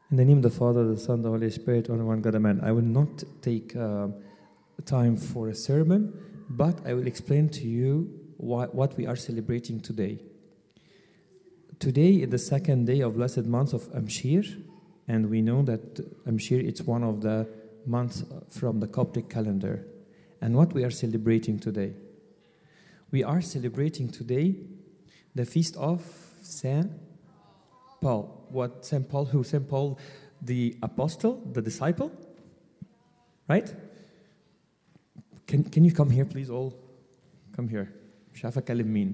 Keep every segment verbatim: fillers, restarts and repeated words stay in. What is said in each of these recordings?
In the name of the Father, the Son, the Holy Spirit, only one God, amen. I will not take uh, time for a sermon, but I will explain to you why, what we are celebrating today. Today is the second day of blessed month of Amshir, and we know that Amshir is one of the months from the Coptic calendar. And what we are celebrating today? We are celebrating today the feast of Saint Paul. What Saint Paul? Who? Saint Paul, the apostle, the disciple, right? Can Can you come here, please? All come here. شايف أكلم مين?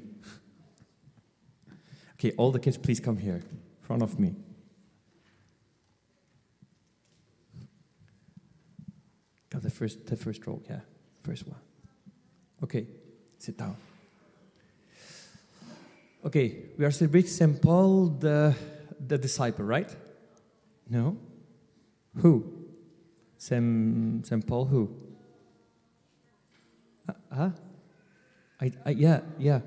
Okay, all the kids, please come here, in front of me. Got the first, the first row, yeah, first one. Okay, sit down. Okay, we are celebrating Saint Paul, the the disciple, right? No? Who? Saint Saint Paul who? Uh, huh? I, I yeah, yeah.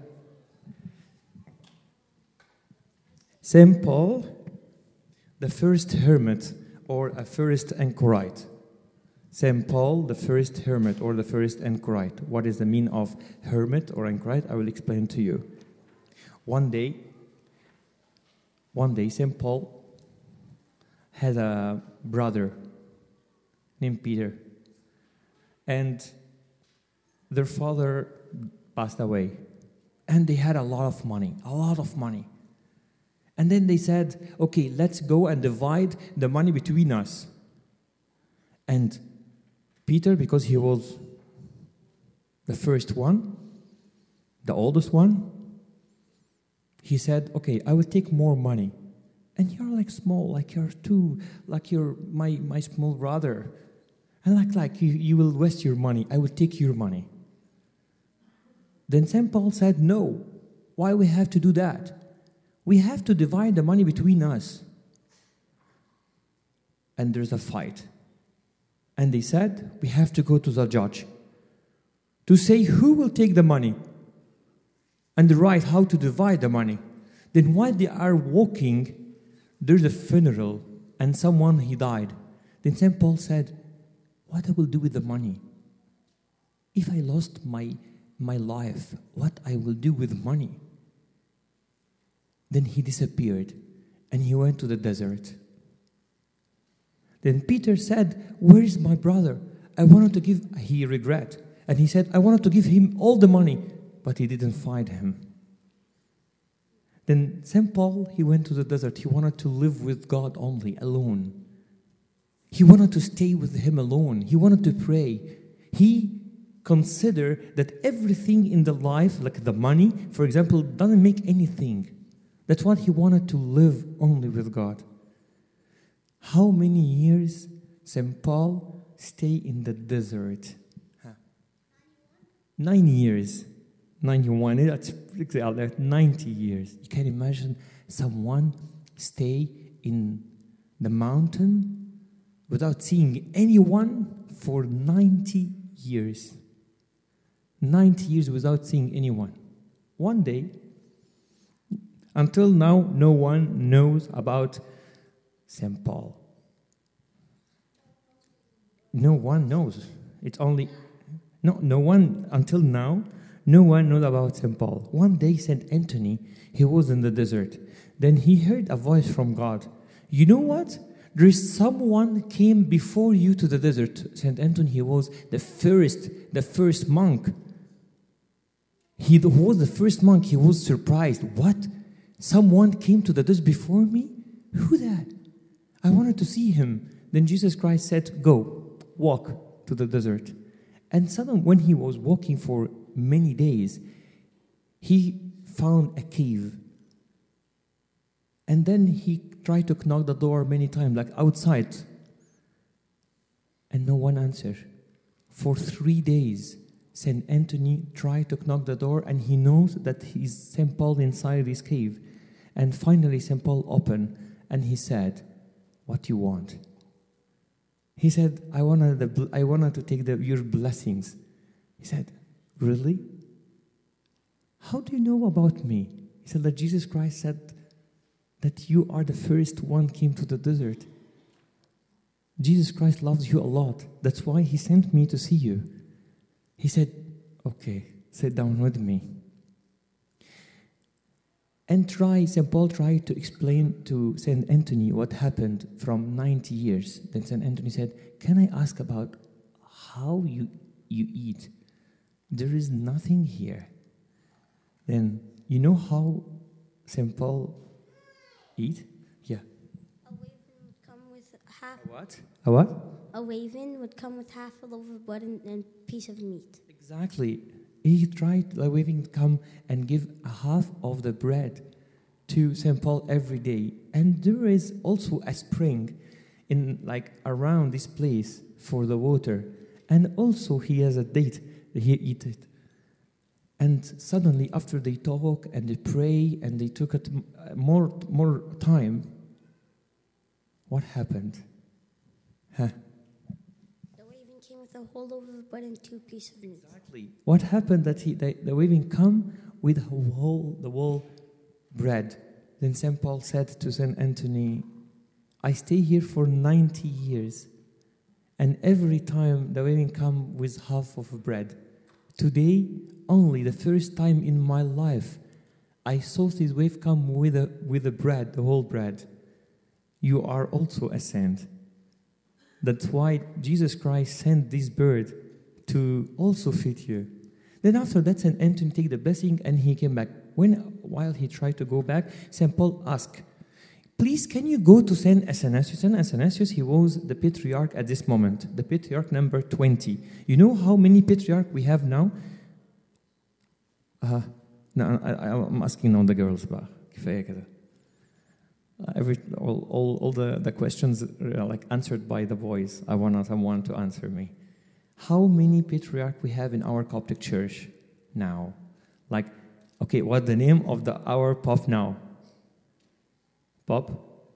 Saint Paul, the first hermit or a first anchorite. Saint Paul, the first hermit or the first anchorite. What is the meaning of hermit or anchorite? I will explain to you. One day, one day, Saint Paul had a brother named Peter, and their father passed away, and they had a lot of money, a lot of money. And then they said, okay, let's go and divide the money between us. And Peter, because he was the first one, the oldest one, he said, okay, I will take more money. And you're like small, like you're two, like you're my, my small brother. And like, like you, you will waste your money. I will take your money. Then Saint Paul said, no, why we have to do that? We have to divide the money between us. And there's a fight. And they said, we have to go to the judge to say who will take the money and the right how to divide the money. Then while they are walking, there's a funeral and someone, he died. Then Saint Paul said, what I will do with the money? If I lost my, my life, what I will do with money? Then he disappeared and he went to the desert. Then Peter said, where is my brother? I wanted to give, he regret. And he said, I wanted to give him all the money, but he didn't find him. Then Saint Paul, he went to the desert. He wanted to live with God only, alone. He wanted to stay with him alone. He wanted to pray. He considered that everything in the life, like the money, for example, doesn't make anything. That's why he wanted to live only with God. How many years Saint Paul stayed in the desert? Huh. Nine years. ninety-one. That's ninety years. You can imagine someone stay in the mountain without seeing anyone for ninety years. ninety years without seeing anyone. One day, until now, no one knows about Saint Paul. No one knows. It's only, no, no one, until now, no one knows about Saint Paul. One day, Saint Anthony, he was in the desert. Then he heard a voice from God. You know what? There is someone came before you to the desert. Saint Anthony, he was the first, the first monk. He was the first monk. He was surprised. What? Someone came to the desert before me? Who that? I wanted to see him. Then Jesus Christ said, go, walk to the desert. And suddenly, when he was walking for many days, he found a cave. And then he tried to knock the door many times, like outside. And no one answered. For three days, Saint Anthony tried to knock the door, and he knows that he's Saint Paul inside this cave. And finally, Saint Paul opened, and he said, what do you want? He said, I wanted, the, I wanted to take the, your blessings. He said, really? How do you know about me? He said that Jesus Christ said that you are the first one came to the desert. Jesus Christ loves you a lot. That's why he sent me to see you. He said, okay, sit down with me. And try, Saint Paul tried to explain to Saint Anthony what happened from ninety years. Then Saint Anthony said, can I ask about how you, you eat? There is nothing here. Then, you know how Saint Paul eat? Yeah. A raven would come with half. A what? A what? A raven would come with half a loaf of bread and a piece of meat. Exactly. He tried, the raven to come and give a half of the bread to Saint Paul every day. And there is also a spring in like around this place for the water. And also he has a date that he eat it. And suddenly after they talk and they pray and they took it more, more time, what happened? Huh? The raven came with a whole loaf of bread and two pieces of meat. Exactly. What happened that he, the, the raven come with the whole, the whole bread. Then Saint Paul said to Saint Anthony, I stay here for ninety years. And every time the raven come with half of bread. Today, only the first time in my life, I saw this wave come with a, with the bread, the whole bread. You are also a saint. That's why Jesus Christ sent this bird to also feed you. Then after that, Saint Anthony take the blessing and he came back. When, while he tried to go back, Saint Paul asked, please, can you go to Saint Athanasius? Saint Athanasius, he was the patriarch at this moment, the patriarch number twenty. You know how many patriarchs we have now? Uh, no, I, I'm asking now the girls. كفاية كده. Every all all, all the, the questions are like answered by the boys. I want someone to answer me. How many patriarchs we have in our Coptic church now? Like, okay, what the name of the our Pope now? Pope?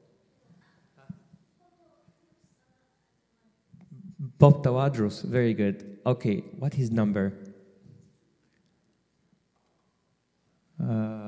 Pope Tawadros, very good. Okay, what his number? Uh,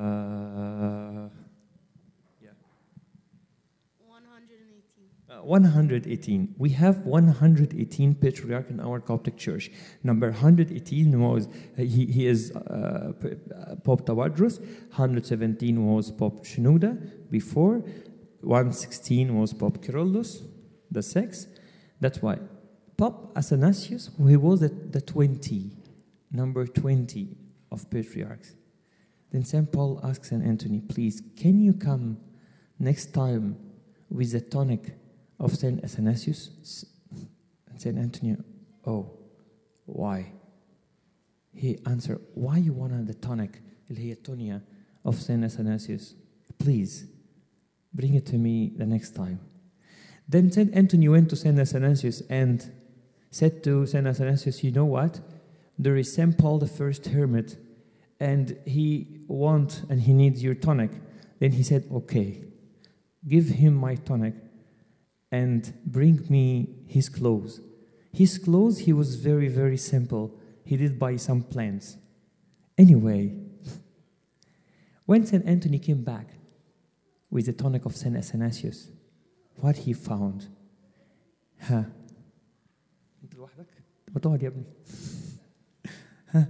yeah. one hundred eighteen. Uh, one hundred eighteen. We have one hundred eighteen patriarchs in our Coptic church. Number one hundred eighteen was, uh, he, he is uh, Pope Tawadros. one hundred seventeen was Pope Shenouda before. one hundred sixteen was Pope Kyrillos, the sixth. That's why. Pope Athanasius, he was the, the twenty, number twenty of patriarchs. Then Saint Paul asks Saint Anthony, please, can you come next time with the tonic of Saint Athanasius? And Saint Anthony, oh, why? He answered, why you want the tonic, اللي هي التونيا of Saint Athanasius? Please, bring it to me the next time. Then Saint Anthony went to Saint Athanasius and said to Saint Athanasius, you know what? There is Saint Paul the first hermit, and he wants and he needs your tonic. Then he said, okay, give him my tonic and bring me his clothes. His clothes, he was very, very simple. He did buy some plants. Anyway, when Saint Anthony came back with the tonic of Saint Athanasius, what he found? ها انت لوحدك؟ ما تقعد يا ابني. ها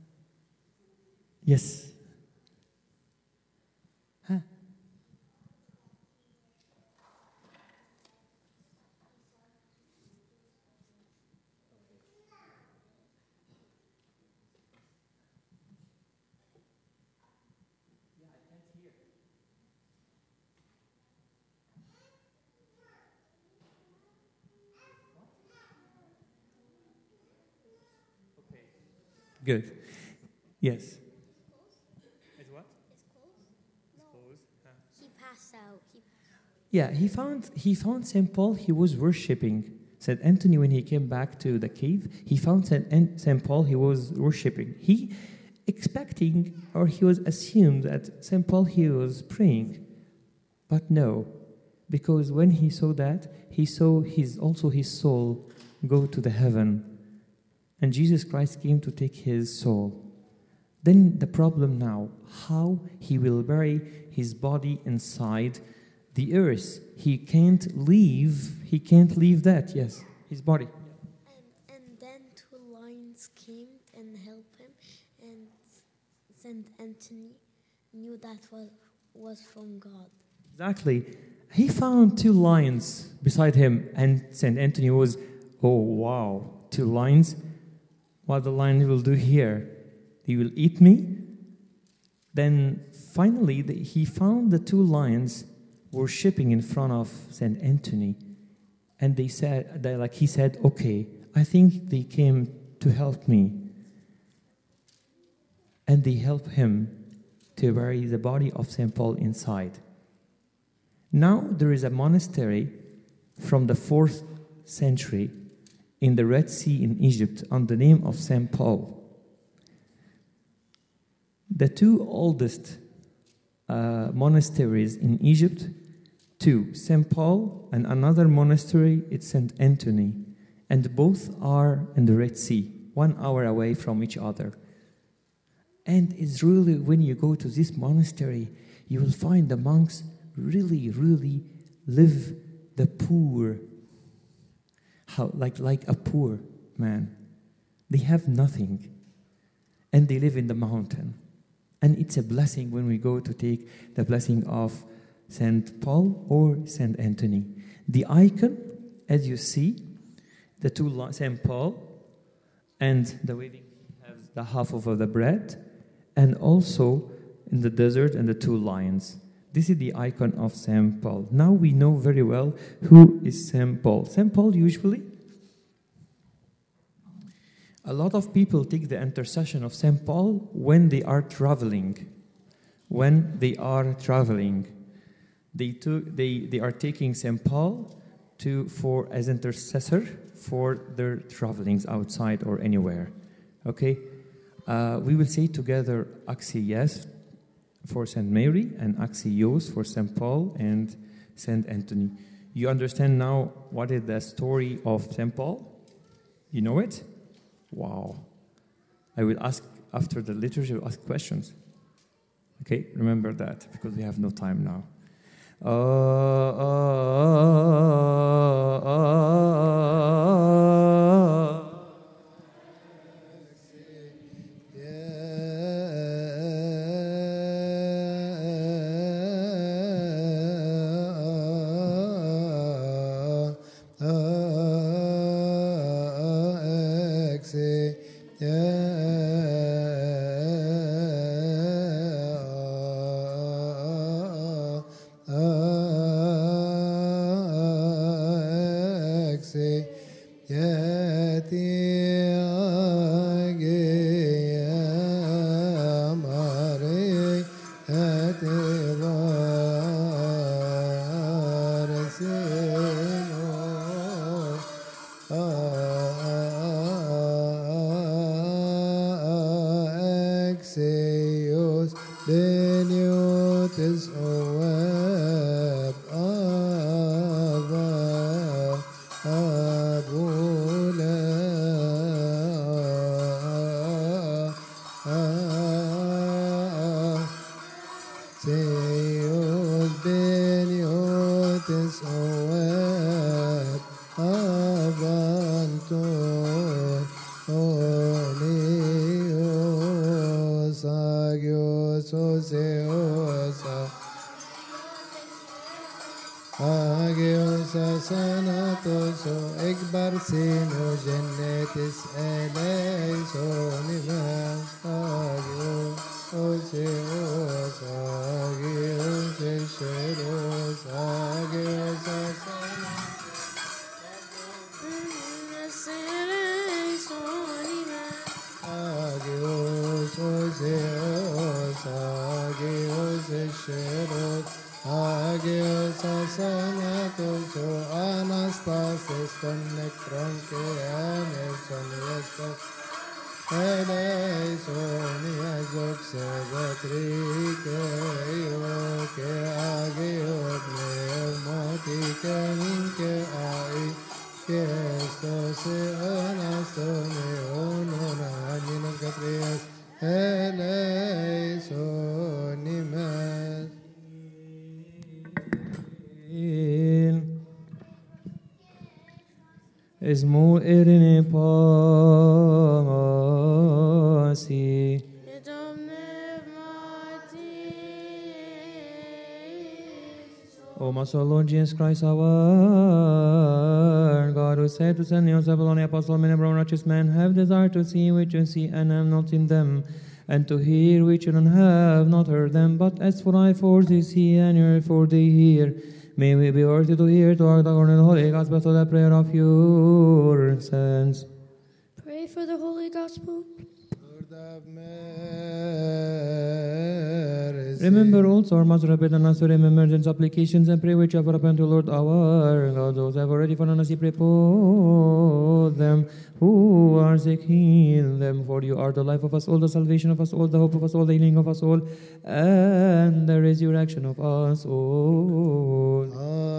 Yes. ها Good. Yes. It's what? His clothes? No. Clothes. Huh. He passed out. He passed out. Yeah, he found he found Saint Paul. He was worshiping. Saint Anthony, when he came back to the cave, he found Saint An- Saint Paul. He was worshiping. He expecting, or he was assumed that Saint Paul he was praying, but no, because when he saw that, he saw his also his soul go to the heaven. And Jesus Christ came to take his soul. Then the problem now, how he will bury his body inside the earth. He can't leave, he can't leave that, yes, his body. And, and then two lions came and helped him, and Saint Anthony knew that was, was from God. Exactly. He found two lions beside him, and Saint Anthony was, oh wow, two lions? What the lion will do here? He will eat me? Then finally, the, he found the two lions worshipping in front of Saint Anthony, and they said, they, like he said, okay, I think they came to help me, and they helped him to bury the body of Saint Paul inside. Now there is a monastery from the fourth century in the Red Sea in Egypt under the name of Saint Paul. The two oldest uh, monasteries in Egypt, two, Saint Paul and another monastery, it's Saint Anthony, and both are in the Red Sea, one hour away from each other. And it's really, when you go to this monastery, you will find the monks really, really live the poor, how like like a poor man. They have nothing, and they live in the mountain. And it's a blessing when we go to take the blessing of Saint Paul or Saint Anthony. The icon, as you see, the two Saint Paul and the waving has the half of the bread, and also in the desert and the two lions. This is the icon of Saint Paul. Now we know very well who is Saint Paul. Saint Paul usually, a lot of people take the intercession of Saint Paul when they are traveling. When they are traveling, they took, they, they are taking Saint Paul to for as intercessor for their travelings outside or anywhere. Okay, uh, we will say together Axios for Saint Mary and Axios for Saint Paul and Saint Anthony. You understand now what is the story of Saint Paul? You know it? Wow. I will ask, after the liturgy, I will ask questions. Okay, remember that, because we have no time now. Uh, uh, uh, uh, Esmu erine pasi. O my soul, Lord Jesus Christ, our God, who said to send yourself alone, apostle, men, and righteous men, have desired to see which you see, and have not seen them, and to hear which you have not heard them. But as for I, for they see, and you for they hear. May we be worthy to hear, to act according to the Holy Gospel, to the prayer of your saints. Pray for the Holy Gospel. Lord have mercy. Remember also our Master Rabbi and us to remember the supplications and pray which have happened to Lord our God. Those who have already fallen asleep, repose them. Who are sick, heal them. For you are the life of us all, the salvation of us all, the hope of us all, the healing of us all, and the resurrection of us all.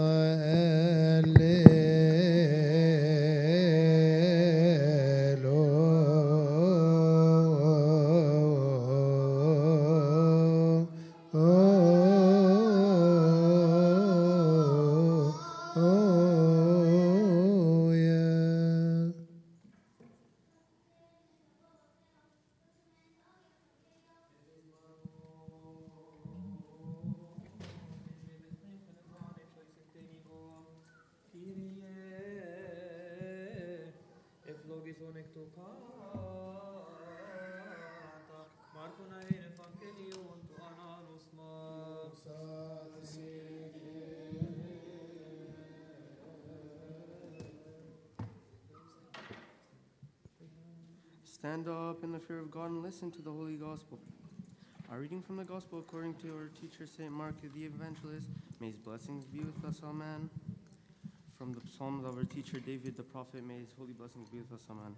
Stand up in the fear of God and listen to the Holy Gospel. Our reading from the Gospel according to our teacher, Saint Mark the Evangelist. May his blessings be with us, amen. From the Psalms of our teacher David the prophet, may his holy blessings be with us, amen.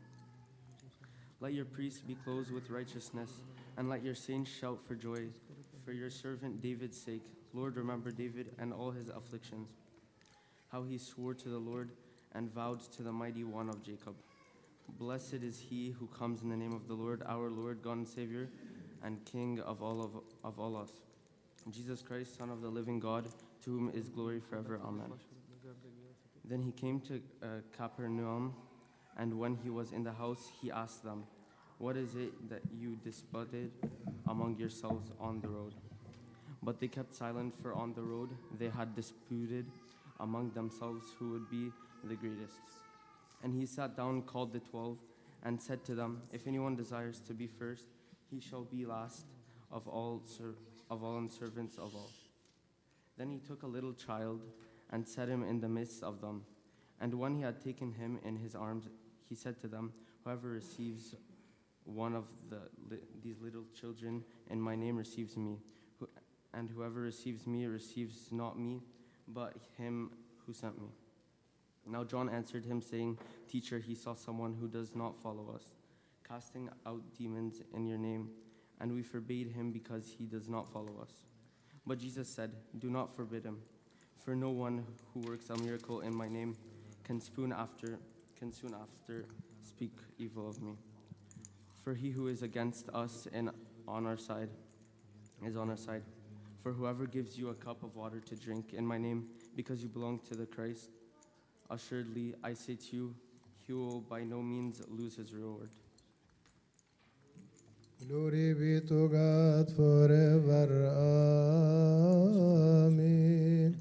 Let your priests be clothed with righteousness, and let your saints shout for joy, for your servant David's sake. Lord, remember David and all his afflictions, how he swore to the Lord and vowed to the mighty one of Jacob. Blessed is he who comes in the name of the Lord, our Lord, God and Savior, and King of all of, of all us. Jesus Christ, Son of the living God, to whom is glory forever. Amen. Then he came to uh, Capernaum, and when he was in the house, he asked them, "What is it that you disputed among yourselves on the road?" But they kept silent, for on the road they had disputed among themselves who would be the greatest. And he sat down, called the twelve, and said to them, "If anyone desires to be first, he shall be last of all, ser- of all and servants of all." Then he took a little child and set him in the midst of them. And when he had taken him in his arms, he said to them, "Whoever receives one of the li- these little children in my name receives me. Who- and whoever receives me receives not me, but him who sent me." Now John answered him, saying, "Teacher, he saw someone who does not follow us, casting out demons in your name, and we forbade him because he does not follow us." But Jesus said, "Do not forbid him, for no one who works a miracle in my name can soon after can soon after speak evil of me. For he who is against us and on our side is on our side. For whoever gives you a cup of water to drink in my name, because you belong to the Christ, assuredly I say to you, he will by no means lose his reward." Glory be to God forever. Amen.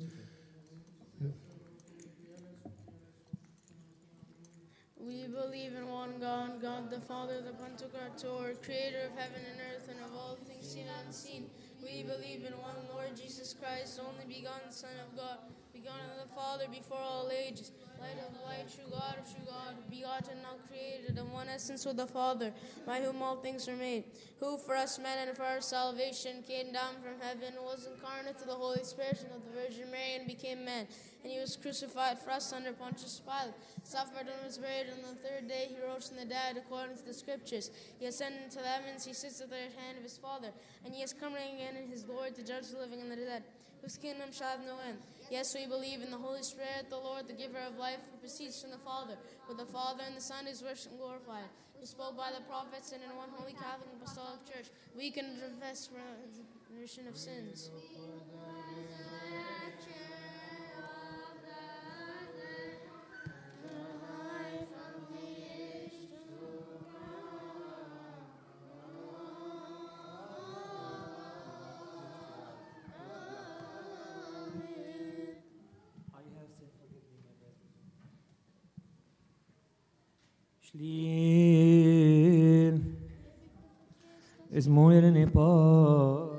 We believe in one God, God the Father, the Pantocrator, creator of heaven and earth and of all things seen and unseen. We believe in one Lord Jesus Christ, only begotten Son of God, begotten of the Father before all ages, light of light, true God of true God, begotten, not created, in one essence with the Father, by whom all things were made, who for us men and for our salvation came down from heaven, was incarnate to the Holy Spirit and of the Virgin Mary, and became man. And he was crucified for us under Pontius Pilate, suffered and was buried, and on the third day he rose from the dead according to the Scriptures. He ascended into the heavens, he sits at the right hand of his Father, and he is coming again in his glory to judge the living and the dead, whose kingdom shall have no end. Yes, we believe in the Holy Spirit, the Lord, the giver of life, who proceeds from the Father, with the Father and the Son is worshipped and glorified, who spoke by the prophets, and in one holy Catholic and Apostolic Church we can confess remission of sins. Shlir is more than a pass.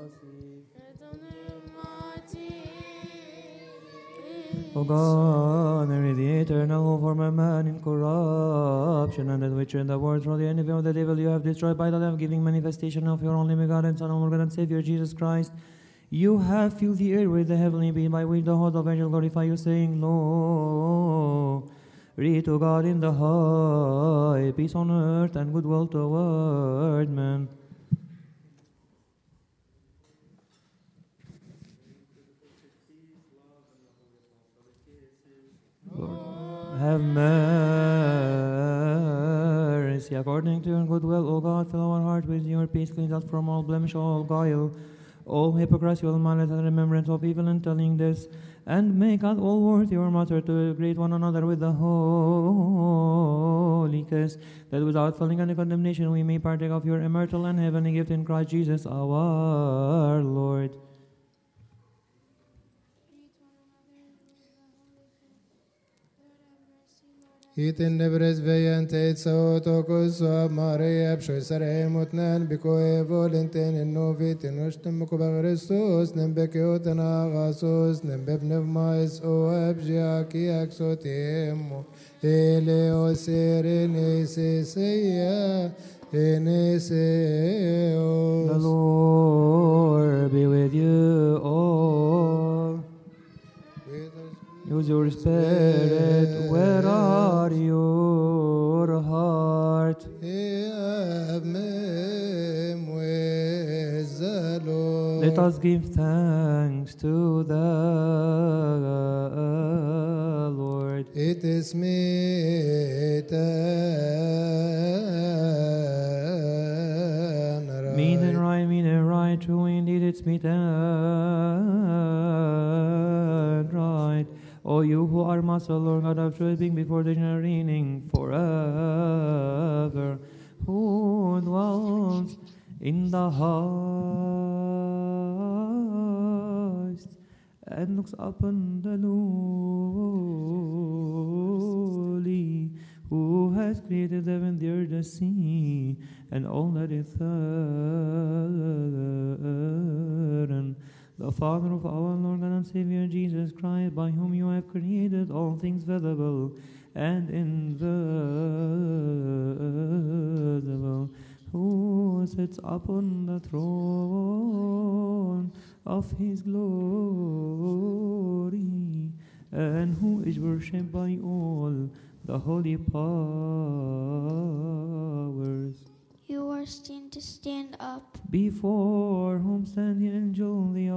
O God, the mediator, now form a man in corruption, and that which in the world through the enemy of the devil you have destroyed by the life-giving manifestation of your only begotten Son, our God and Savior Jesus Christ. You have filled the air with the heavenly being, by which the host of angels glorify you, saying, Glory to God in the high, peace on earth, and goodwill toward men. Lord, have mercy. According to your goodwill, O God, fill our hearts with your peace, cleanse us from all blemish, all guile, all hypocrisy, all malice, and remembrance of evil, and telling this, and make us all worthy, our Master, to greet one another with the holy kiss, that without falling under condemnation we may partake of your immortal and heavenly gift in Christ Jesus our Lord. Iten nebres vejente so tokos Maria pshoisare mutnan bikoe volenten novit noshtem kuba Christos nembeke otana gasos nembeb nevmais o abjia ki axotemo eleo serene se seya eneseo. The Lord be with you all. Use your spirit. Where are your heart? Let us give thanks to the Lord. It is meet and Meet and right. right, meet and right, true indeed, it's meet and right. O you who are Master, Lord God of truth, being before the reigning forever, who dwells in the highest and looks upon the lowly, who has created heaven, the earth, the sea, and all that is therein. The Father of our Lord and Savior Jesus Christ, by whom you have created all things visible and invisible, who sits upon the throne of his glory, and who is worshipped by all the holy powers. You are seen to stand up. Before whom stand the angel, the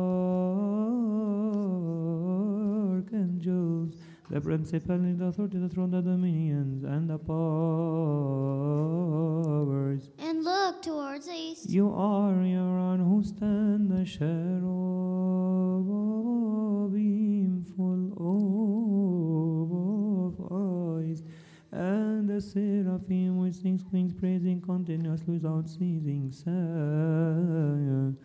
archangels, the principalities, the authority, the throne, the dominions, and the powers. And look towards the east. You are your on who stand the cherubim full of eyes, and the seraphim with six wings praising continuously without ceasing, saying,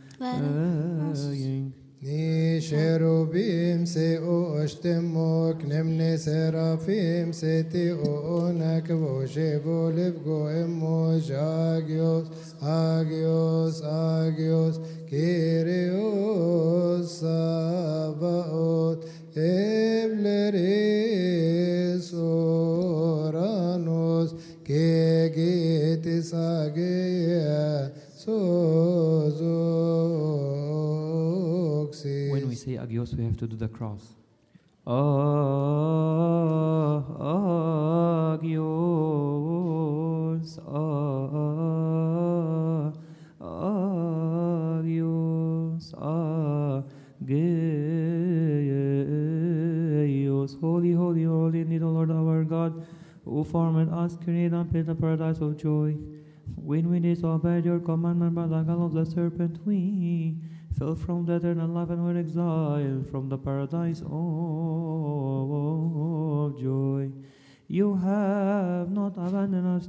Ni cherubim se o ashtemok nemne seraphim se te o onak voje volev goemos agios agios agios Kyrios Sabaoth Evleris oranos kegetis agia sozoxis. When we say agios, we have to do the cross. Agios, agios, agios. Holy, holy, holy, indeed, O Lord our God, who formed us, created and placed the paradise of joy. When we disobeyed your commandment by the guile of the serpent, we fell from the eternal life and were exiled from the paradise of joy. You have not abandoned us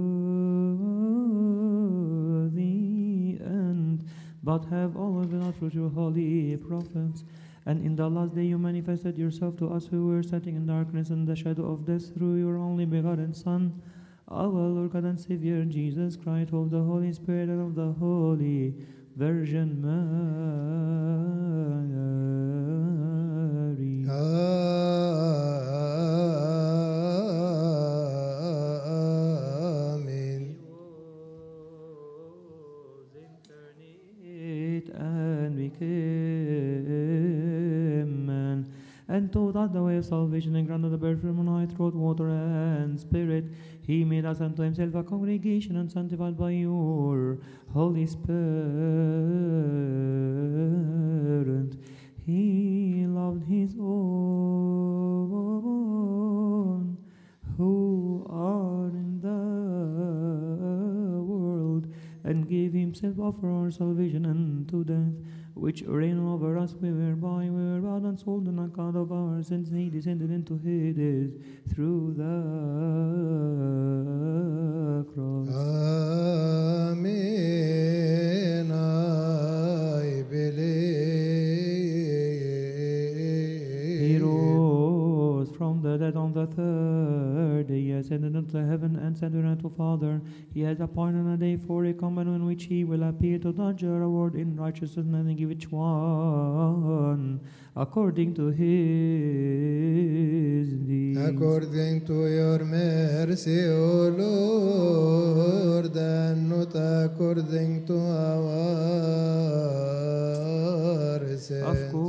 to the end, but have always been us through your holy prophets. And in the last day you manifested yourself to us who were sitting in darkness and the shadow of death through your only begotten Son, our Lord God and Savior Jesus Christ, of the Holy Spirit and of the Holy Virgin Mary. Amen. Was incarnate and became man, and taught us the way of salvation, and granted the birth from on high through water and spirit. He made us unto himself a congregation, and sanctified by your Holy Spirit. He loved his own who are in the world, and gave himself up for our salvation unto death, which reigned over us, whereby we were bought and sold on account of our sins. He descended into Hades through the cross. Amen. I believe. He rose from the dead on the third day. He ascended into heaven and said unto Father, He has appointed a day for a common in which He will appear to judge our world in righteousness, and give each one according to his deeds. According to your mercy, O Lord, and not according to our sins.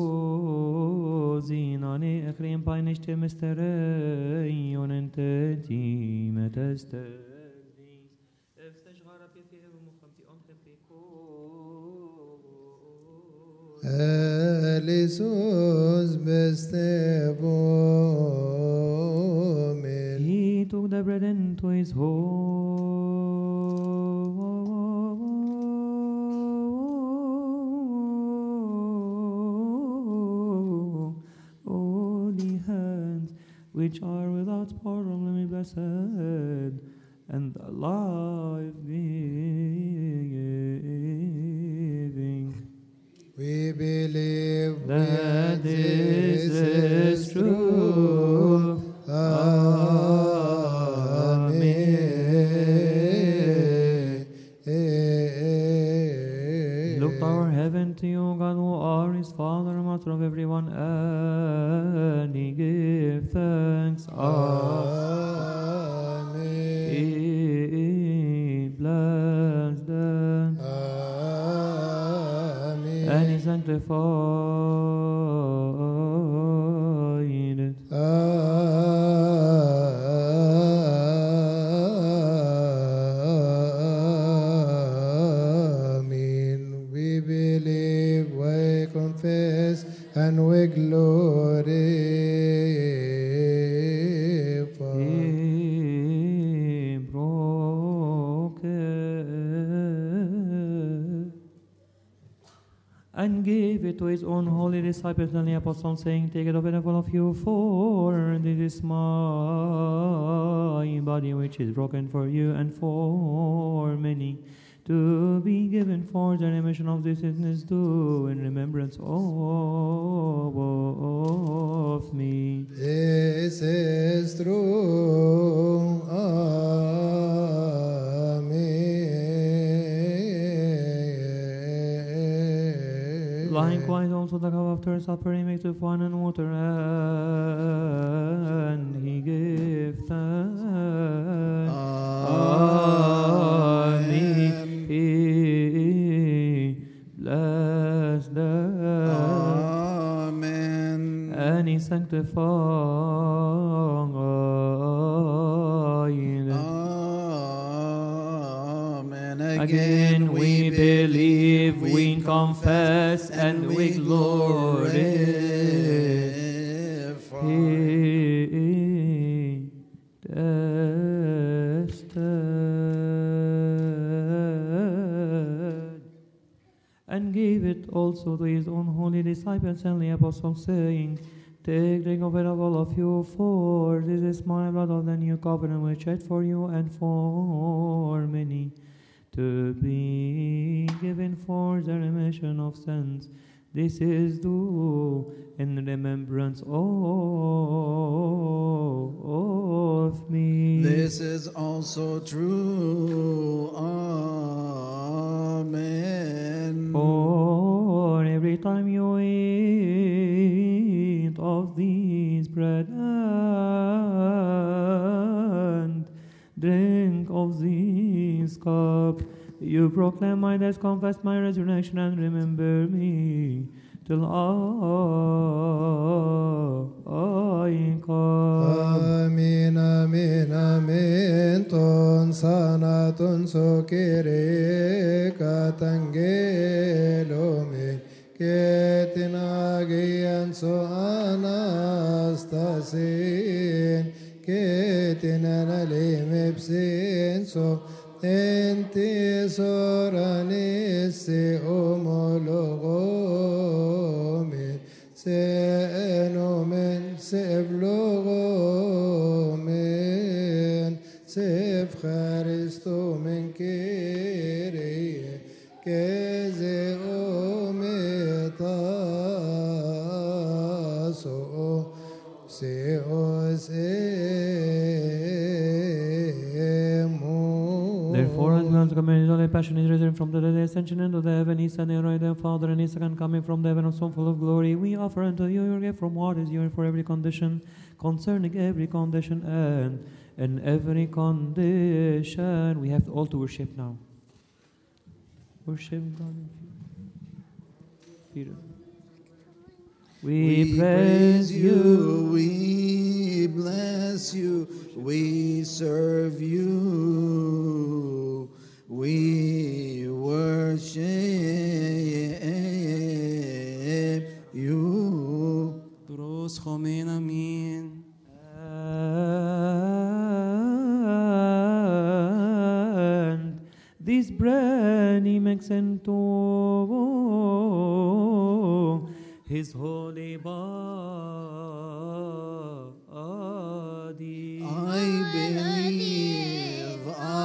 Afkozinane ekrim painishte mistereyon enteti metesteldis. Eftesh garapi fihe v'muchamti onte piko. Elisus bestevomen. He took the bread into his holy hands, which are without spot, only blessed, and life giving. We believe That this this is is true. Amen. Look toward heaven to you, God, who are his Father, Master of everyone, and he give thanks. Amen. He bless them, Amen. and he sanctified it. Amen. We believe, we confess, and we glorify. He broke it and gave it to his own holy disciples and the apostles, saying, Take it of it, all of you, for this is my body, which is broken for you and for many, to be given for the remission of this sickness. Do in remembrance of, of me. This is true. Amen. Likewise also the cup after supper he makes with wine and water, and he gave thanks. Amen. He blessed them, Amen. and he sanctified them. Amen. Again we believe, we confess, and we glorify. He tested and gave it also to his own holy disciples and the apostles, saying, Take, drink of it of all of you, for this is my blood of the new covenant, which shed for you and for many, to be given for the remission of sins. This is due in remembrance of, of me. This is also true. Amen. For every time you eat of these bread and drink of this cup, you proclaim my death, confess my resurrection, and remember me till I come. Amin, amin, amin. Ton sana ton so kere katangelomen. Ketinagian so anastasin. Ketinanalim ipsin so. Enti soranisi homologomen. Se enomen se vlogomen. Se Christomen Kyrie. Keze ometaso. Se os Therefore, as well as commend His holy passion, His risen from the dead, ascension into the heaven, His Son, the Father, and His Second coming from the heaven of so full of glory, we offer unto you your gift from what is yours for every condition, concerning every condition and in every condition. We have all to worship now. Worship God. Peter. We, We praise you, we bless you, we serve you, we worship you. Duros chomen amin. And this bread He makes into His holy body. I believe,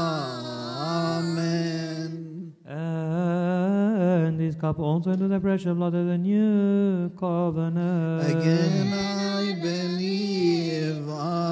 amen. And this cup also into the precious blood of the new covenant. Again I believe,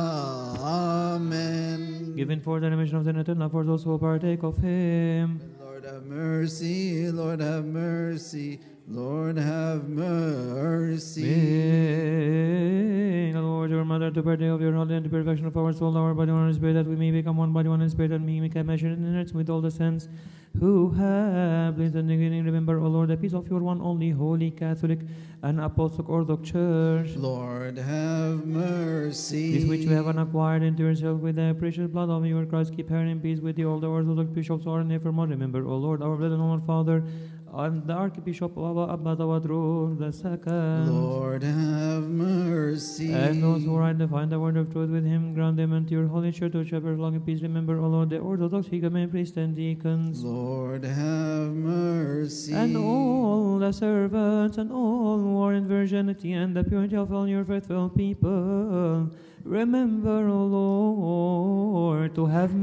amen. Given for the remission of sin and eternal for those who partake of Him. Lord have mercy, Lord have mercy, Lord have mercy. May the Lord, your mother, to partake of your holy and the perfection of our soul, our body, one spirit, that we may become one body, one spirit, and we may measure in hearts with all the saints who have blessed and beginning. Remember, O Lord, the peace of your one only holy Catholic and Apostolic Orthodox Church. Lord have mercy. This which you have acquired into yourself with the precious blood of your Christ, keep her in peace with you, all the Orthodox bishops are and evermore. Remember, O Lord, our blessed and honored Father, and the Archbishop of Abba Tawadro the second. Lord have mercy. And those who are to find the word of truth with him, grant them unto your holy church, which ever long in peace. Remember, O Lord, the Orthodox, Higamen, priests, and deacons. Lord have mercy. And all the servants and all who are in virginity and the purity of all your faithful people. Remember, O Lord, to have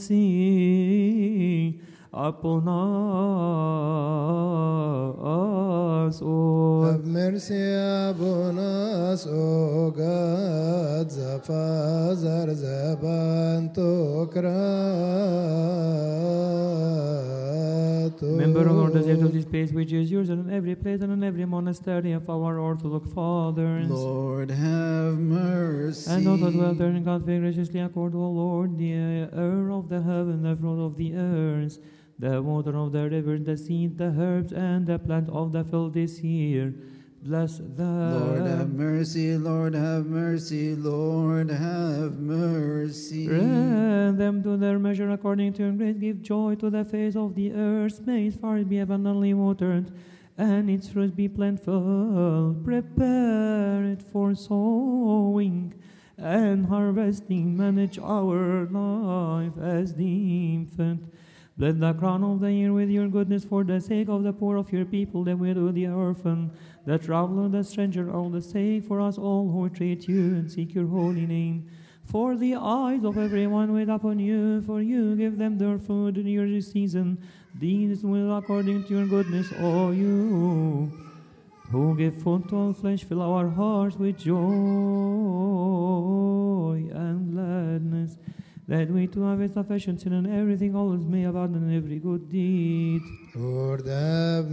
mercy upon us, O Have mercy upon us, O God, the Father, the Pantocrator. Remember, O Lord, the state of this place which is yours, and in every place and in every monastery of our Orthodox fathers. Lord have mercy. And those that dwell there in God, very graciously accord, O Lord, the air of the heaven, the fruit of the earth, the water of the river, the seed, the herbs, and the plant of the field this year. Bless them. Lord have mercy, Lord have mercy, Lord have mercy. Grant them to their measure according to your grace. Give joy to the face of the earth. May its forest be abundantly watered, and its fruits be plentiful. Prepare it for sowing and harvesting. Manage our life as the infant. Bless the crown of the year with your goodness for the sake of the poor of your people, the widow, the orphan, the traveler, the stranger, all the sake for us all who treat you and seek your holy name. For the eyes of everyone wait upon you, for you give them their food in your season. These will according to your goodness, O you, who give food to all flesh, fill our hearts with joy and gladness. that we too have a sufficiency in everything always may abound in every good deed. Lord have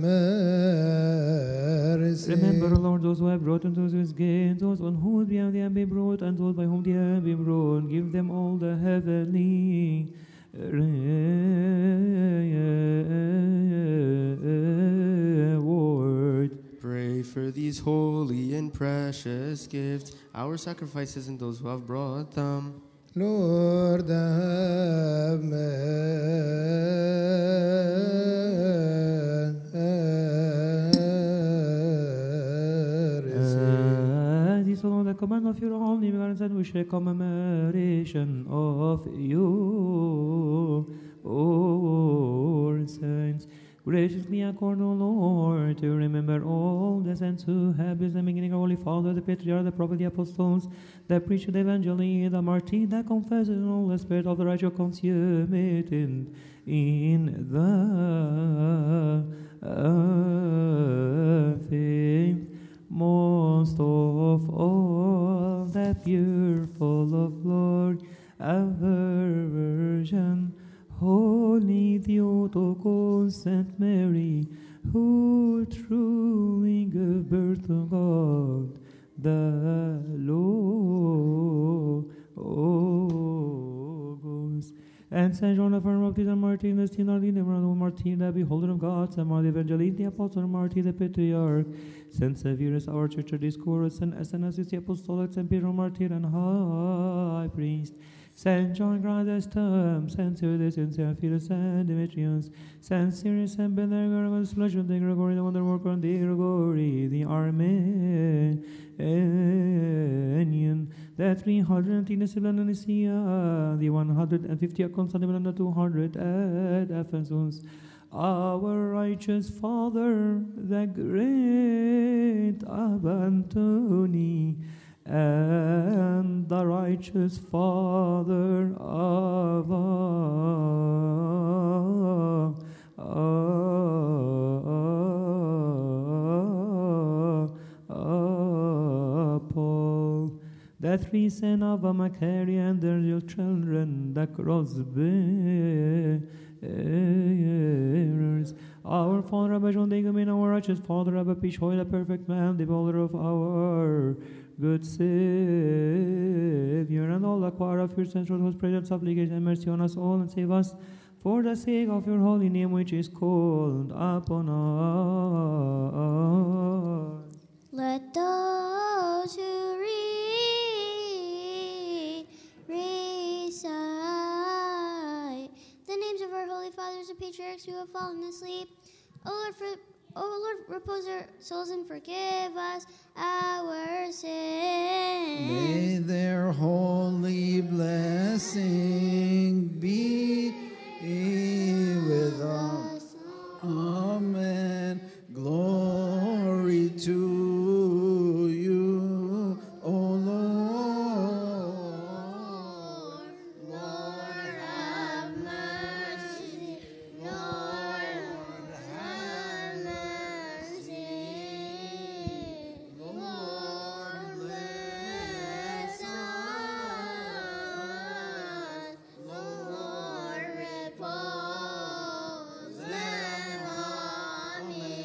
mercy. Remember, O Lord, those who have brought into this gate, those on whose behalf they have been brought, and those by whom they have been brought. Give them all the heavenly reward. Pray for these holy and precious gifts, our sacrifices and those who have brought them. Lord have mercy. These are the command of your holy parents, and we shall commemoration of you, O saints. Graciously accord, O Lord, to remember all the saints who have been the beginning, our Holy Father, the Patriarch, the Prophet, the Apostles, the Preacher, the Evangelist, the Martyr, the Confessor, and all the Spirit of the righteous consummated in the uh, faith. Most of all, the pure, full of glory, ever Virgin, Holy Theotokos, Saint Mary, who truly gave birth to God, the Logos. And Saint John of Arc, and Martin, the Steenard, the Emerald Martin, the Beholder of God, Saint Martin, the Evangelist, the Apostle Martin, the Patriarch, Saint Severus, our Church Discourse, Saint Athanasius, the Apostolic, Saint Peter Martyr, and High Priest, Saint John Chrysostom, Saint Cyrus, Saint Seraphilus, Saint Demetrius, Saint Cyrus, Saint Benedict, the Solution of the Gregory, the Wonder Worker, and the Gregory, the Armenian, the three hundred discipline of Nicaea, the one hundred fifty at Constantinople, and the two hundred at Ephesus. Our righteous Father, the great Abba Antony, and the righteous Father of uh, uh, uh, Paul, the three sons of Macarius and their children, the cross-bearers, our Father Abba John Degamin, our righteous Father Abba Pishoy, the perfect man, the beholder of our good Savior, and all the choir of your central whose prayers, supplication, and mercy on us all, and save us for the sake of your holy name, which is called upon us. Let those who read recite the names of our holy fathers and patriarchs who have fallen asleep. O Lord, for O Lord, repose our souls and forgive us our sins. May their holy blessing be with us. Amen. Glory to you, O Lord. Lord, have mercy. Lord, have mercy. Lord, bless us. Lord, repose them on me.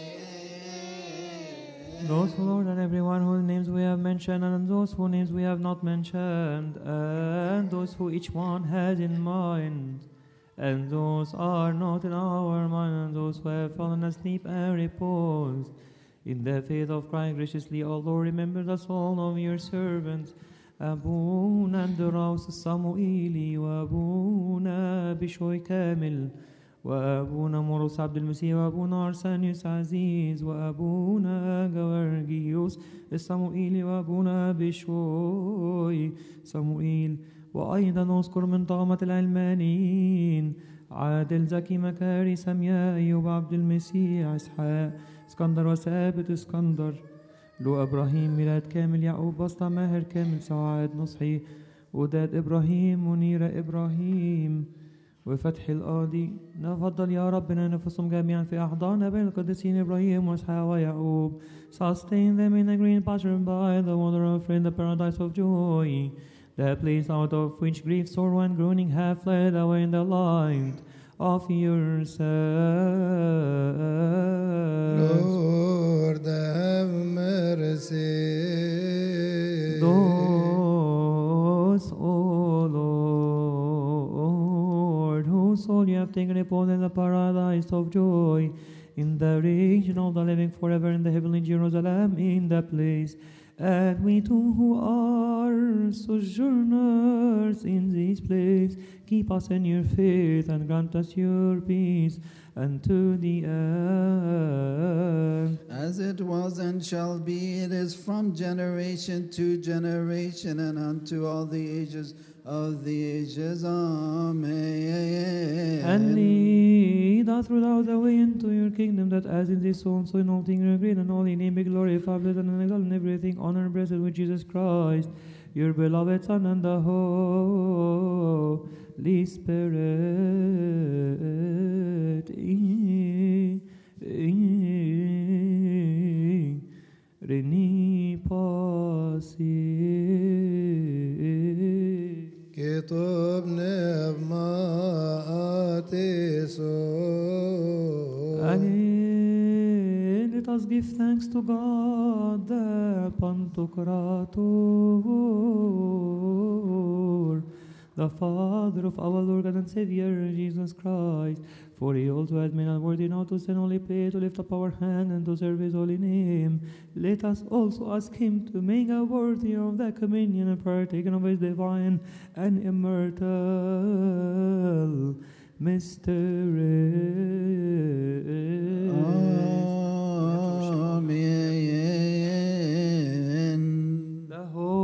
Those, O Lord, and everyone whose names we have mentioned, and those whose names we have not mentioned, and those who each one has in mind, and those are not in our mind, and those who have fallen asleep and reposed in the faith of Christ, graciously, O Lord, remember the soul of your servants, أبونا الدراوس الصموئيلي وأبونا بشوي كامل وأبونا موروس عبد المسيح وأبونا أرسانيوس عزيز وأبونا جوارجيوس الصموئيلي وأبونا بشوي صموئيل. وأيضا نذكر من طغمة العلمانيين عادل زكي مكاري سمياء أيوب عبد المسيح إسحاق اسكندر وثابت اسكندر لو إبراهيم ميلاد كامل يعقوب بسطة ماهر كامل سعاد نصحي وداد إبراهيم منيرة إبراهيم وفتح القاضي. نفضل يا ربنا نفسهم جميعا في أحضان بين القديسين إبراهيم وإسحاق ويعقوب. Sustain them in the green pasture by the water of in the paradise of joy. the place out of which grief, sorrow, and groaning have fled away in the light of your Son. Lord, have mercy. Those, O Lord, whose soul you have taken repose in the paradise of joy, in the region of the living forever in the heavenly Jerusalem, in the place. And we too who are sojourners in this place, keep us in your faith and grant us your peace unto the end. As it was and shall be, it is from generation to generation and unto all the ages of the ages. Amen. And lead us throughout the way into your kingdom, that as in this soul, so in all things are great, and all in name be glorified, blessed, and exalted in everything, honor and blessed with Jesus Christ, your beloved Son, and the Holy Spirit. Reni pasi. Kitub nevmatiso. Again, let us give thanks to God, the Pantocrator, the Father of our Lord and Savior Jesus Christ. For he also has made us worthy now to send only pray, to lift up our hand and to serve his holy name. Let us also ask him to make us worthy of the communion and partaken of his divine and immortal mystery. Amen. The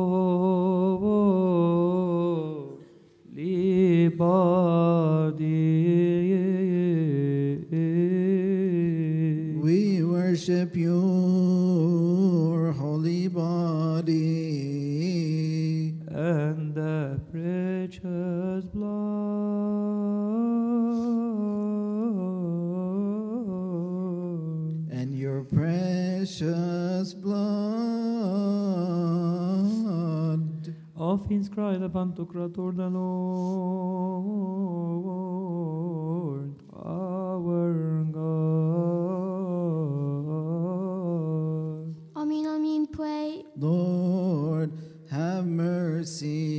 holy body. We worship your holy body And the precious blood and your precious blood of his Christ, the Pantocrator, the Lord, our God. Amin, amin, pray. Lord, have mercy.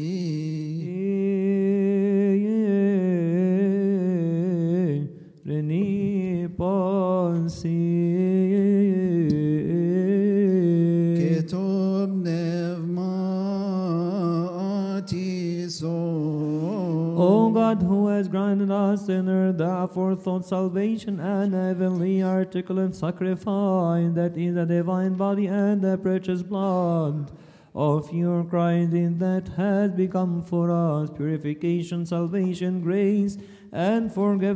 Reni ponsi. Ketub nevmatiso. O God, who has granted us sinner the aforethought salvation and heavenly articulate sacrifice, that is the divine body and the precious blood of your Christ, in that has become for us purification, salvation, grace, and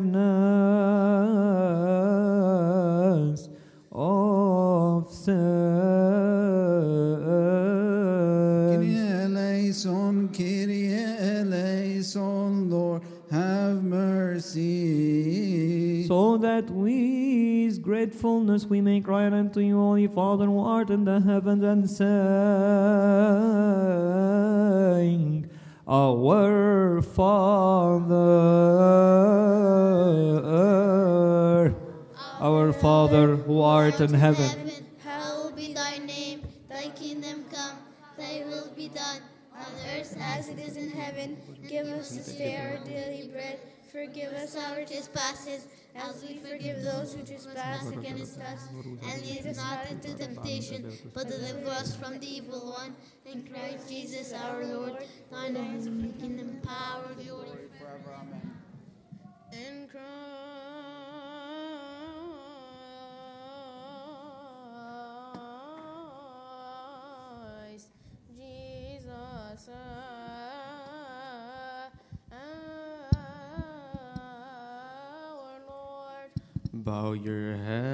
forgiveness of sin. Kyrie eleison, Kyrie eleison, Lord, have mercy. So that with gratefulness we may cry unto you, Holy Father, who art in the heavens, and sing, Our Father, our Father who art in heaven. Hallowed be thy name, thy kingdom come, thy will be done, on earth as it is in heaven. Give us this day our daily bread. Forgive us our trespasses, as we forgive those who trespass against us. And lead us not into temptation, but deliver us from the evil one. In Christ Jesus our Lord, thine is the kingdom, power, glory forever. Amen. In Christ Jesus our Lord. Bow your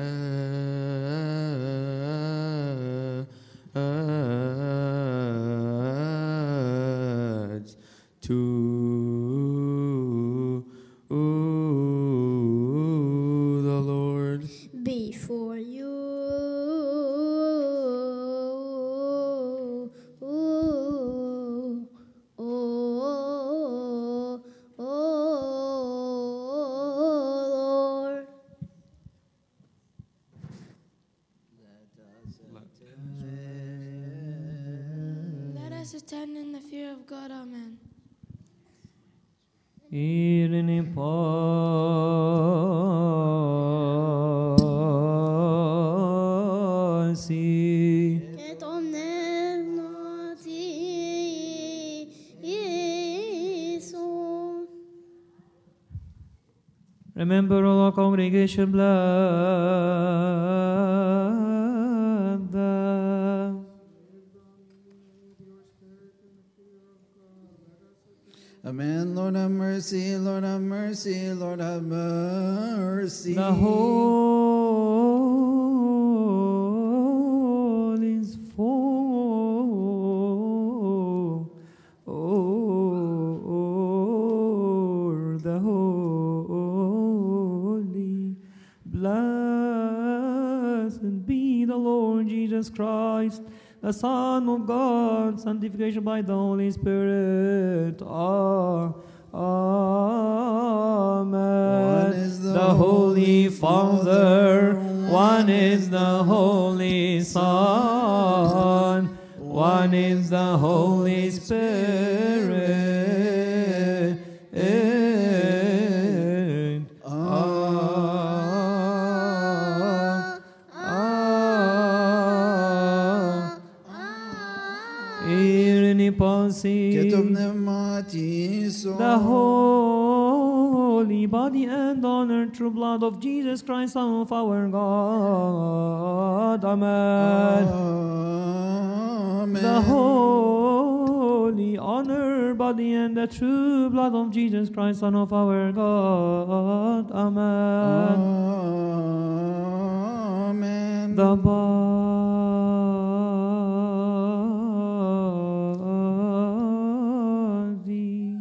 heads to the Lord. Before you, attend in the fear of God. Amen. Irene pasi. Que ton noti Yesu. Remember all our congregation blood. Amen. Lord have mercy, Lord have mercy, Lord have mercy. The whole is full. Oh, the holy. Blessed be the Lord Jesus Christ, the Son of God, sanctification by the Holy Spirit. Ah, Amen. One is the the Holy Holy Father, Father, one is the Holy Son, one is the Holy Spirit. Ah, ah, Irene Pasi. Ketub pneumati so. The holy body and honor, true blood of Jesus Christ, Son of our God. Amen. Amen. The holy honor, body, and the true blood of Jesus Christ, Son of our God. Amen. Amen. The body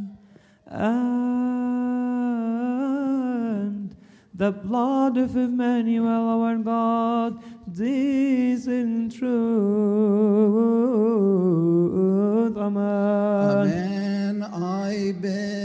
and the blood of Emmanuel our God, this in truth. Amen. Amen. I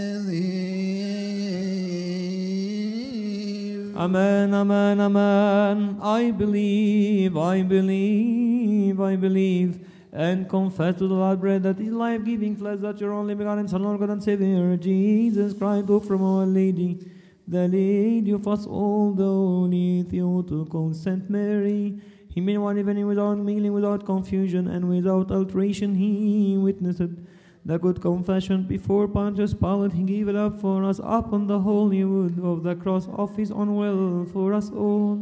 believe. Amen, amen, amen. I believe, I believe, I believe, and confess to the Lord bread that is life-giving flesh, that your only begotten Son, Lord God and Savior, Jesus Christ, took from our Lady, the Lady of us all, the Holy Theotokos, Saint Mary. He made one evening without mingling, without confusion, and without alteration. He witnessed the good confession before Pontius Pilate. He gave it up for us upon the holy wood of the cross of his own will for us all.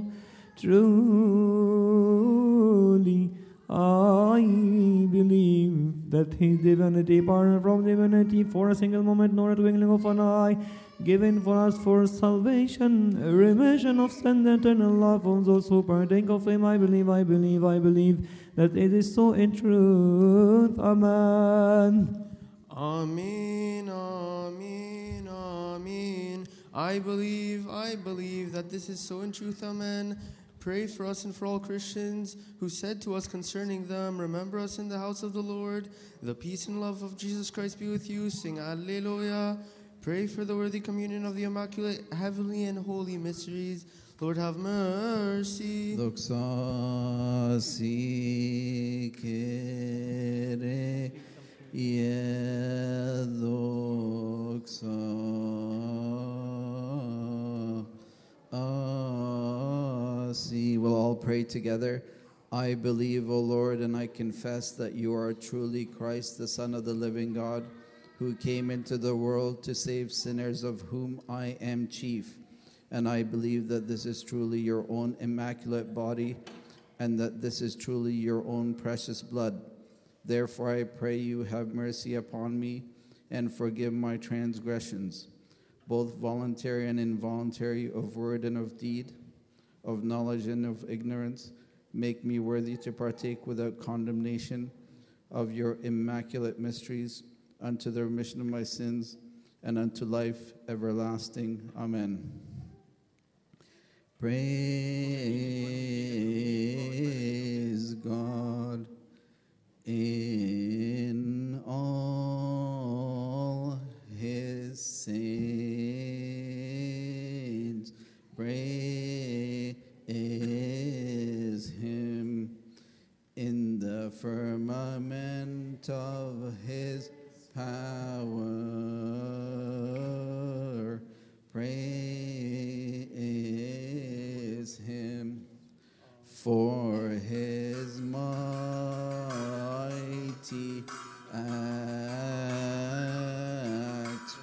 Truly, I believe that his divinity, parted from divinity for a single moment, nor a twinkling of an eye, given for us for salvation, a remission of sin, eternal love of those who partake of him. I believe, I believe, I believe that it is so in truth. Amen. Amen, amen, amen. I believe, I believe that this is so in truth. Amen. Pray for us and for all Christians who said to us concerning them, remember us in the house of the Lord. The peace and love of Jesus Christ be with you. Sing Alleluia. Pray for the worthy communion of the Immaculate, Heavenly, and Holy Mysteries. Lord, have mercy. Doxa si kere ye doxa asi. We'll all pray together. I believe, O Lord, and I confess that you are truly Christ, the Son of the living God, who came into the world to save sinners, of whom I am chief. And I believe that this is truly your own immaculate body, and that this is truly your own precious blood. Therefore I pray you have mercy upon me and forgive my transgressions, both voluntary and involuntary, of word and of deed, of knowledge and of ignorance. Make me worthy to partake without condemnation of your immaculate mysteries, unto the remission of my sins and unto life everlasting. Amen. Praise God in all his saints. Praise him in the firmament of his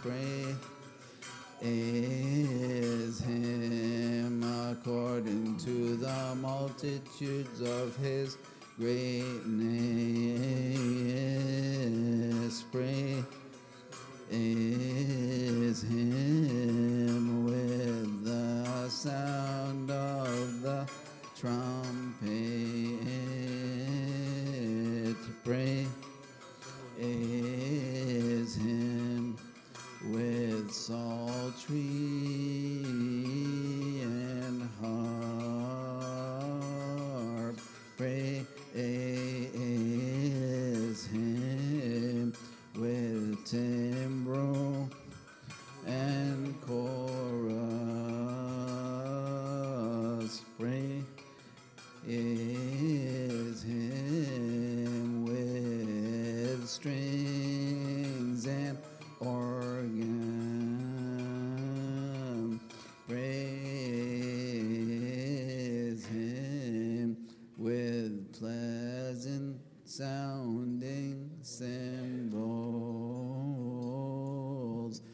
praise him according to the multitudes of his greatness. Praise him with the sound of the trumpet. Praise him with psaltery and harp. Praise him with timbrel and chorus. Praise him with strings and organ. Praise him with pleasant sounding cymbals.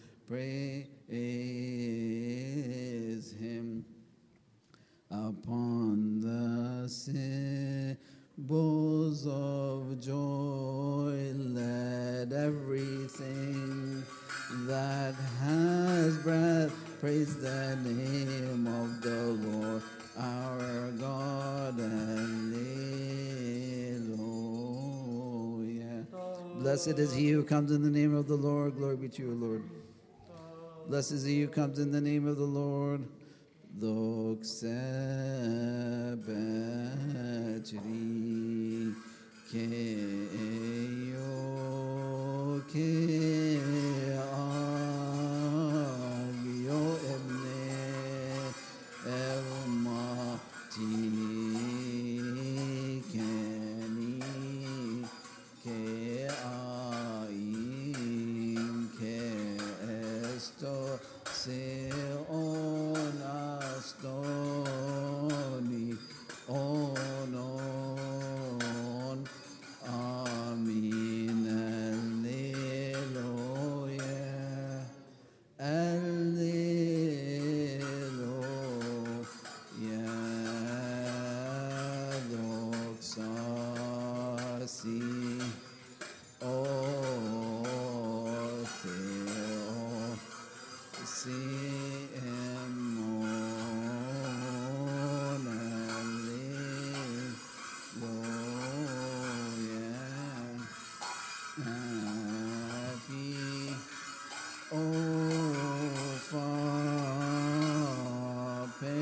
Praise him upon the cymbals of joy. Let everything that has breath praise the name of the Lord our God. Alleluia. Blessed is he who comes in the name of the Lord. Glory be to you, Lord. Blessed is he who comes in the name of the Lord. Doxa batri keyo ke agyo emne elmati keni ke ain ke esto se onastoni onon. Amen. Alleluia. Alleluia. Doxa si o Theo si emon. Alleluia. Happy o fape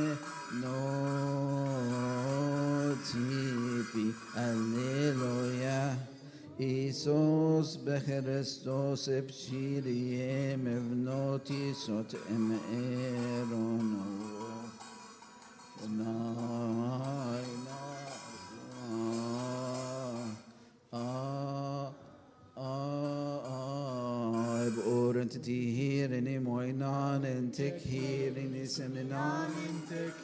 notipi. Alleluia. Isos bechristos epsiliem evnotisot em erono. Entity here in Imoinan and take here in Iseminan and take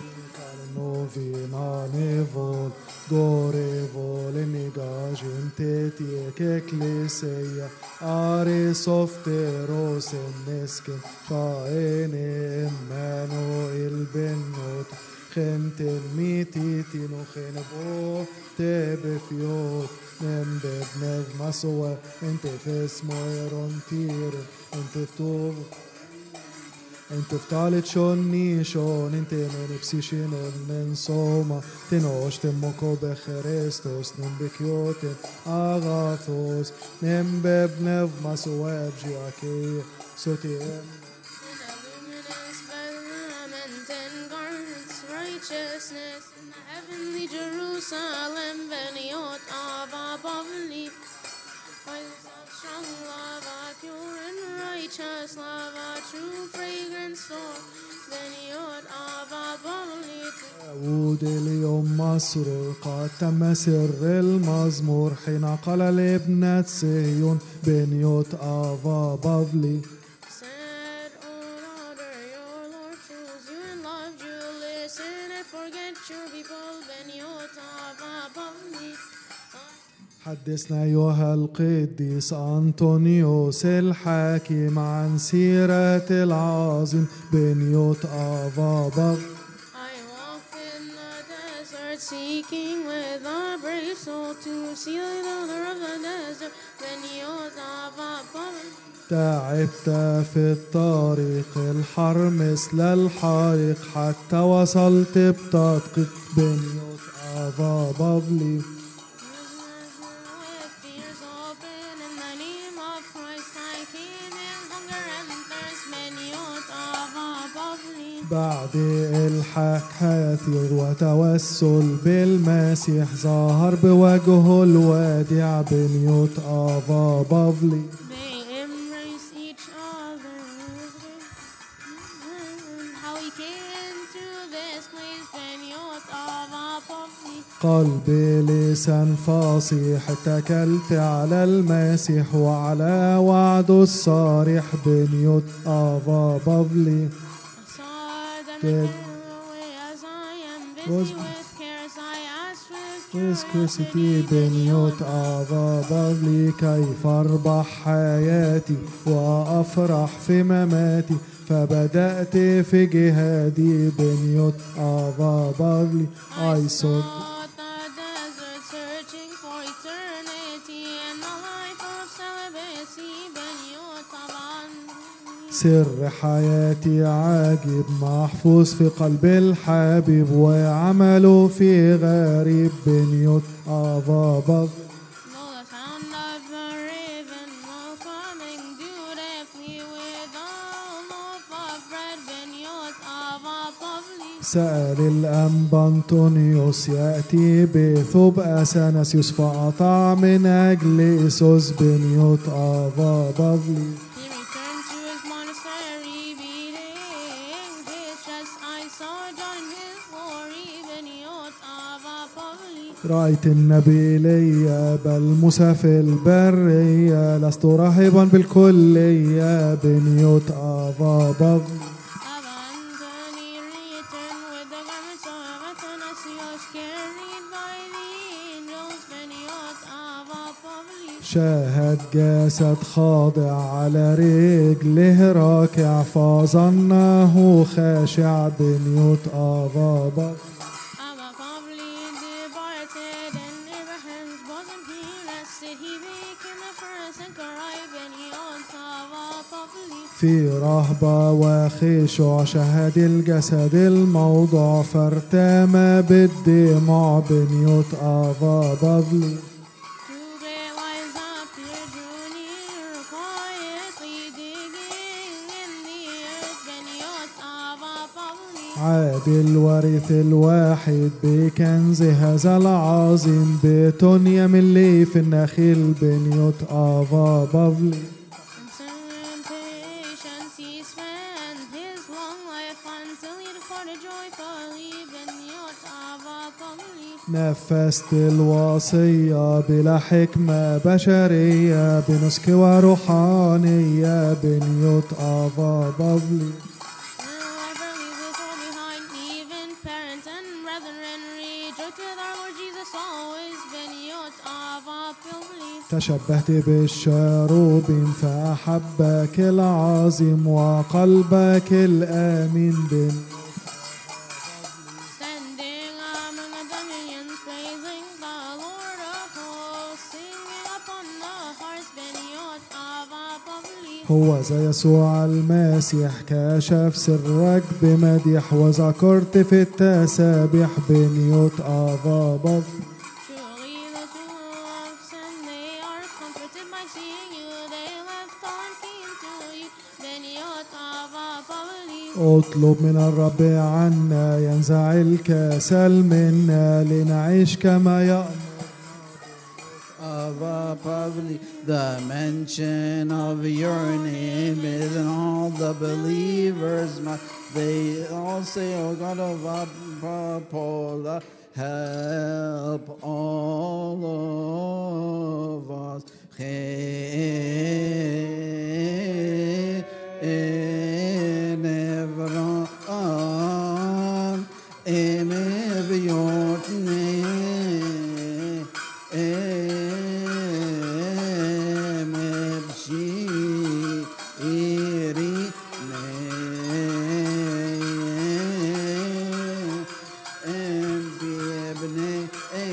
Novina nevol, gorevol, enigaj, inteti, ekleseia, are softeros, enesken, faene, emmano, il benot, gente mititi, no genebo, tebe fiot, nembed, nev, masoa, entefes, moeron, tire, enteftov, انت فتالت شوني شون انت من بسيشين من صوما تنوش تموكو بخريستوس نم بكيوتن اغاثوس نم ببنف مسواب جياكي سوتيم righteousness in the heavenly Jerusalem, Veniot of above leap. Fires of strong love, a pure and righteous love, a true fragrance store, Veniot of above leap. داود اليوم مسرور قد تم سر المزمور حين قال لابنة صهيون بنيوت أبا بابلي Said, O daughter, your Lord chose you and loved you. Listen and forget your people, Veniot of above leap. حدثنا أيها القديس أنطونيوس الحاكم عن سيرة العظيم بنيوت آفا. I walked in the desert seeking with a brave soul to see the elder of the desert, Benioth Ava. تعبت في الطريق الحر مثل الحريق حتى وصلت بتدقيق بنيوت آفا بافلي. With ears open in the name of Christ, I came in hunger and thirst, Benioth Ava. بعد إلحاح كثير وتوسل بالمسيح ظهر بوجهه الوادع بنيوت آفا بافلي. قلبي لسان فصيح اتكلت على المسيح وعلى وعده الصريح بنيوت آفا بافلي. وسكرسيتي بنيوت آفا بافلي. كيف أربح حياتي وأفرح في مماتي فبدأت في جهادي بنيوت آفا بافلي. I saw سر حياتي عاجب محفوظ في قلب الحبيب وعمله في غريب بنيوت آفا بافلي. سأل الأنبا أنطونيوس يأتي بثوب أثناسيوس فقطع من أجل إيسوس بنيوت آفا بافلي. رأيت النبي ليا بل موسى في البرية لست راهبا بالكلية بنيوت آفا بافلي. شاهد جسد خاضع على رجله راكع فظنه خاشع بنيوت آفا بافلي. في رهبة وخشوع شهد الجسد الموضوع فارتمى بالدموع بنيوت آفا بافلي. عاد الورث الواحد بكنز هذا العظيم بتونيا من لي في النخيل بنيوت آفا بافلي. نفذت الوصية بلا حكمة بشرية بنسك وروحانية بنيوت آفا بافلي. تشبهت بالشاروبين فأحبك العظيم وقلبك الآمين بن هو زي يسوع المسيح كشف سرك بمديح وذكرت في التسابيح بنيوت آفا بافلي. اطلب من الرب عنا ينزع الكسل منا لنعيش كما يأمر. Ava Pavli, the mention of your name is in all the believers' mouth. They all say, O God of Apola, help all of us. In every name. إيري بابن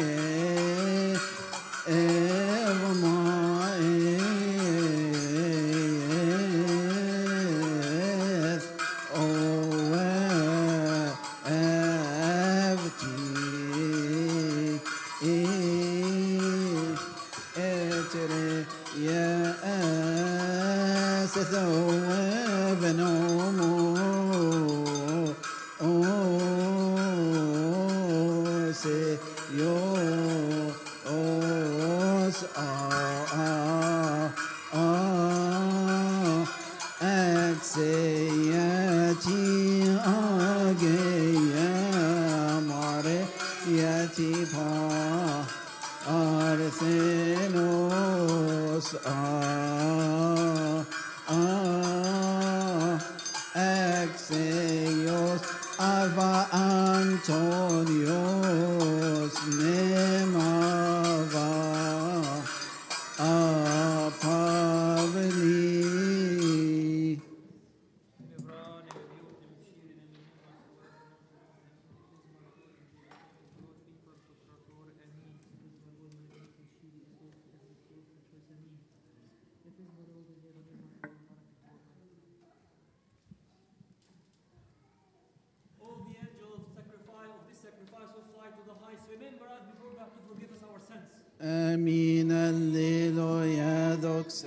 آمين الليلويا دوكس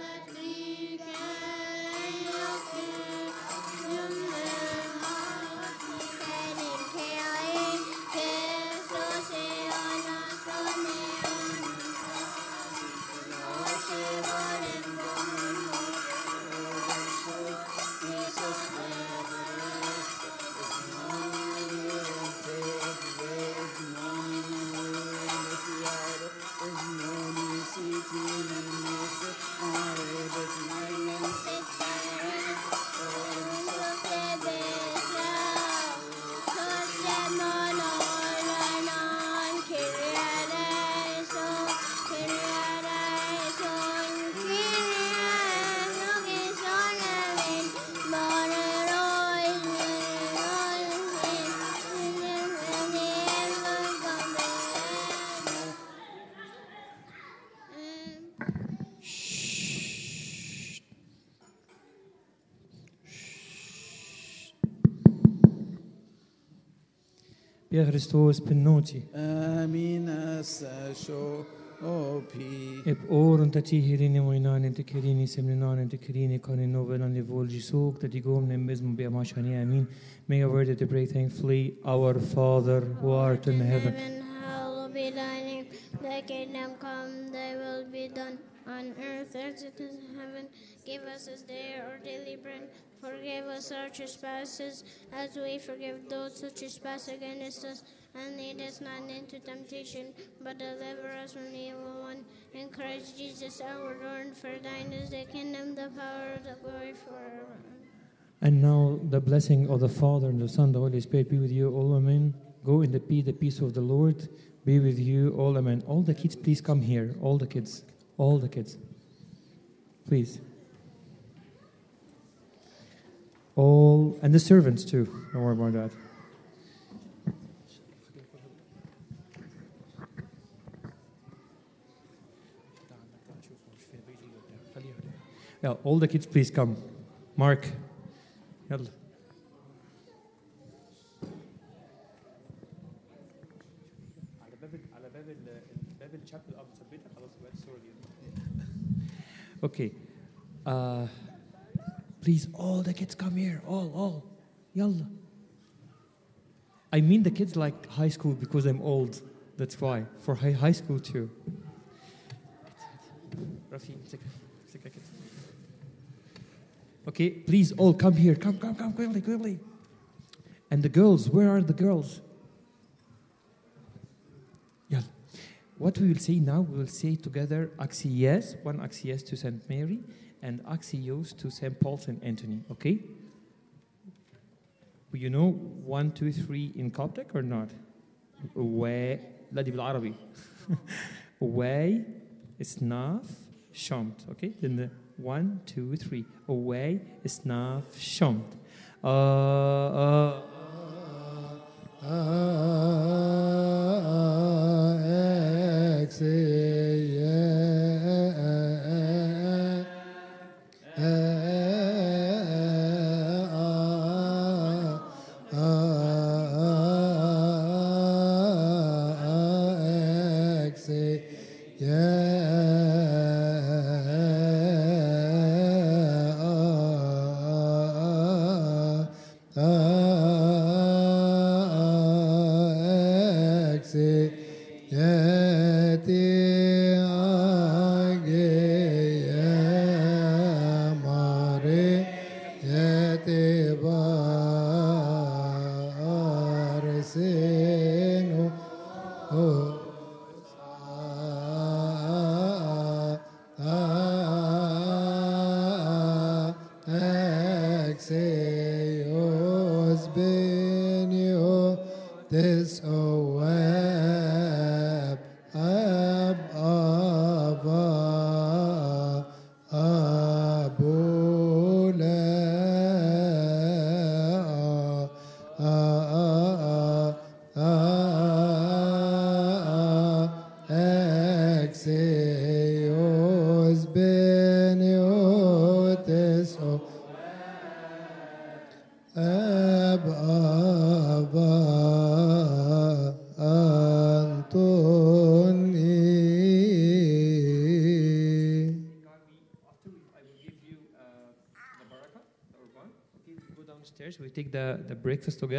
Pia Christos penoti. آمين ساشو أوبي Ep oren dat die hierin moinan en te kirini semninan en te kirini kan in novelan le volgi soak dat die gom nem mesmo be amashani amin. May I word to pray thankfully, our Father who art in heaven. Hallowed be thy name. Thy kingdom come, thy will be done on earth as it is in heaven. Give us this day our daily bread. Forgive us our trespasses as we forgive those who trespass against us. And lead us not into temptation, but deliver us from the evil one. In Christ Jesus our Lord, for thine is the kingdom, the power, the glory forever. And now the blessing of the Father and the Son, the Holy Spirit be with you all, amen. Go in the peace, the peace of the Lord be with you all, amen. All the kids, please come here. All the kids. All the kids. Please. All, and the servants too. Don't worry about that. Yeah, all the kids, please come. Mark. يلا. على باب على باب باب الشابل اه مثبتها خلاص بقت الصوره دي. Okay. Uh, please, all the kids come here. All, all. يلا. I mean the kids like high school because I'm old. That's why. For high, high school too. Rafi, امسكها. امسكها كده. Okay, please all come here. Come, come, come, quickly, quickly. And the girls, where are the girls? Yeah. What we will say now, we will say together Axies, one Axies to Saint Mary, and Axios to Saint Paul Saint Anthony, okay? You know one, two, three in Coptic or not? Way, لا دي بالعربي. Way, Isnaf, Shamt, okay? Then the One, two, three. Away, snaf, shunt. Uh, uh. We take the, the breakfast together.